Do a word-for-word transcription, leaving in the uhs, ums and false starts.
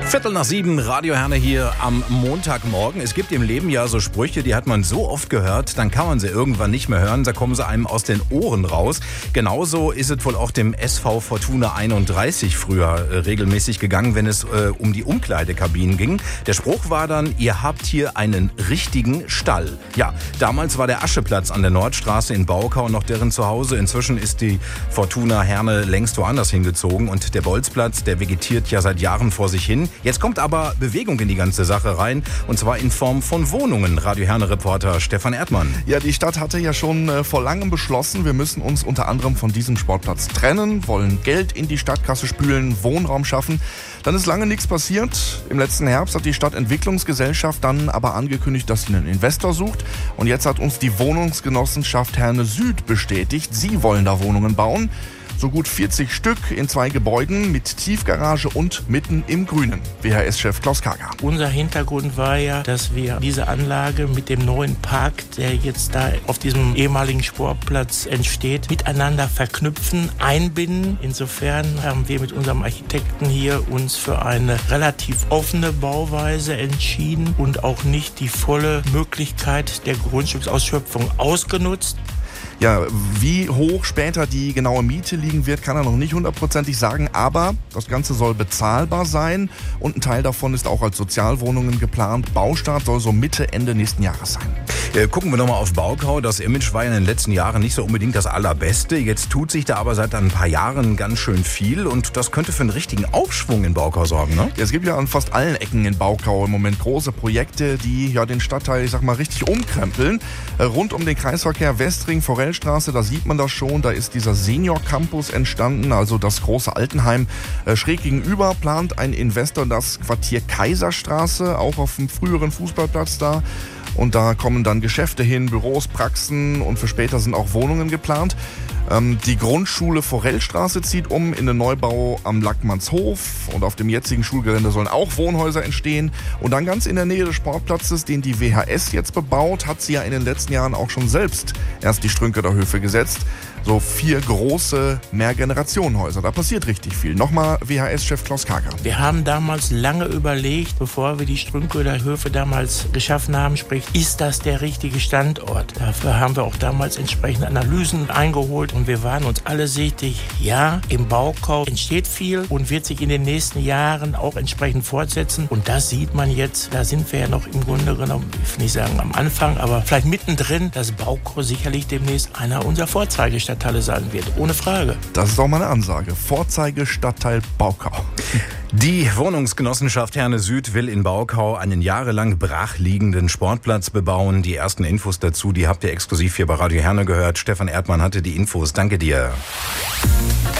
Viertel nach sieben, Radio Herne hier am Montagmorgen. Es gibt im Leben ja so Sprüche, die hat man so oft gehört, dann kann man sie irgendwann nicht mehr hören. Da kommen sie einem aus den Ohren raus. Genauso ist es wohl auch dem S V Fortuna einunddreißig früher äh, regelmäßig gegangen, wenn es äh, um die Umkleidekabinen ging. Der Spruch war dann, ihr habt hier einen richtigen Stall. Ja, damals war der Ascheplatz an der Nordstraße in Baukau noch deren Zuhause. Inzwischen ist die Fortuna Herne längst woanders hingezogen und der Bolzplatz, der vegetiert ja seit Jahren vor sich hin. Jetzt kommt aber Bewegung in die ganze Sache rein, und zwar in Form von Wohnungen. Radio Herne-Reporter Stefan Erdmann. Ja, die Stadt hatte ja schon äh, vor langem beschlossen, wir müssen uns unter anderem von diesem Sportplatz trennen, wollen Geld in die Stadtkasse spülen, Wohnraum schaffen. Dann ist lange nichts passiert. Im letzten Herbst hat die Stadtentwicklungsgesellschaft dann aber angekündigt, dass sie einen Investor sucht. Und jetzt hat uns die Wohnungsgenossenschaft Herne Süd bestätigt, sie wollen da Wohnungen bauen. So gut vierzig Stück in zwei Gebäuden mit Tiefgarage und mitten im Grünen. W H S-Chef Klaus Kager. Unser Hintergrund war ja, dass wir diese Anlage mit dem neuen Park, der jetzt da auf diesem ehemaligen Sportplatz entsteht, miteinander verknüpfen, einbinden. Insofern haben wir mit unserem Architekten hier uns für eine relativ offene Bauweise entschieden und auch nicht die volle Möglichkeit der Grundstücksausschöpfung ausgenutzt. Ja, wie hoch später die genaue Miete liegen wird, kann er noch nicht hundertprozentig sagen, aber das Ganze soll bezahlbar sein und ein Teil davon ist auch als Sozialwohnungen geplant. Baustart soll so Mitte, Ende nächsten Jahres sein. Äh, gucken wir nochmal auf Baukau. Das Image war ja in den letzten Jahren nicht so unbedingt das allerbeste. Jetzt tut sich da aber seit ein paar Jahren ganz schön viel und das könnte für einen richtigen Aufschwung in Baukau sorgen, ne? Ja, es gibt ja an fast allen Ecken in Baukau im Moment große Projekte, die ja den Stadtteil, ich sag mal, richtig umkrempeln. Äh, rund um den Kreisverkehr Westring, Forellstraße, da sieht man das schon, da ist dieser Senior Campus entstanden, also das große Altenheim. Äh, schräg gegenüber plant ein Investor das Quartier Kaiserstraße, auch auf dem früheren Fußballplatz da. Und da kommen dann Geschäfte hin, Büros, Praxen und für später sind auch Wohnungen geplant. Ähm, die Grundschule Forellstraße zieht um in den Neubau am Lackmannshof und auf dem jetzigen Schulgelände sollen auch Wohnhäuser entstehen. Und dann ganz in der Nähe des Sportplatzes, den die W H S jetzt bebaut, hat sie ja in den letzten Jahren auch schon selbst erst die Strünkener Höfe gesetzt. So vier große Mehrgenerationenhäuser. Da passiert richtig viel. Nochmal W H S-Chef Klaus Kager. Wir haben damals lange überlegt, bevor wir die Strünköder Höfe damals geschaffen haben, sprich, ist das der richtige Standort? Dafür haben wir auch damals entsprechende Analysen eingeholt und wir waren uns alle sichtig, ja, im Baukau entsteht viel und wird sich in den nächsten Jahren auch entsprechend fortsetzen. Und das sieht man jetzt, da sind wir ja noch im Grunde genommen, ich will nicht sagen am Anfang, aber vielleicht mittendrin, dass Baukau sicherlich demnächst einer unserer Vorzeigestadtteile sein wird, ohne Frage. Das ist auch meine Ansage. Vorzeigestadtteil Baukau. Die Wohnungsgenossenschaft Herne Süd will in Baukau einen jahrelang brachliegenden Sportplatz bebauen. Die ersten Infos dazu, die habt ihr exklusiv hier bei Radio Herne gehört. Stefan Erdmann hatte die Infos. Danke dir.